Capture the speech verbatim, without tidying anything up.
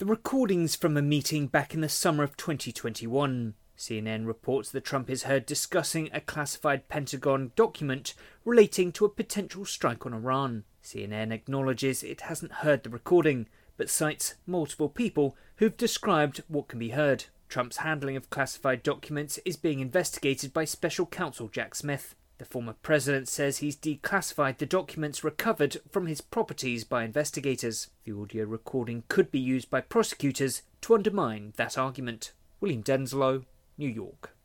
The recordings from a meeting back in the summer of twenty twenty-one. C N N reports that Trump is heard discussing a classified Pentagon document relating to a potential strike on Iran. C N N acknowledges it hasn't heard the recording, but cites multiple people who've described what can be heard. Trump's handling of classified documents is being investigated by Special Counsel Jack Smith. The former president says he's declassified the documents recovered from his properties by investigators. The audio recording could be used by prosecutors to undermine that argument. William Denslow, New York.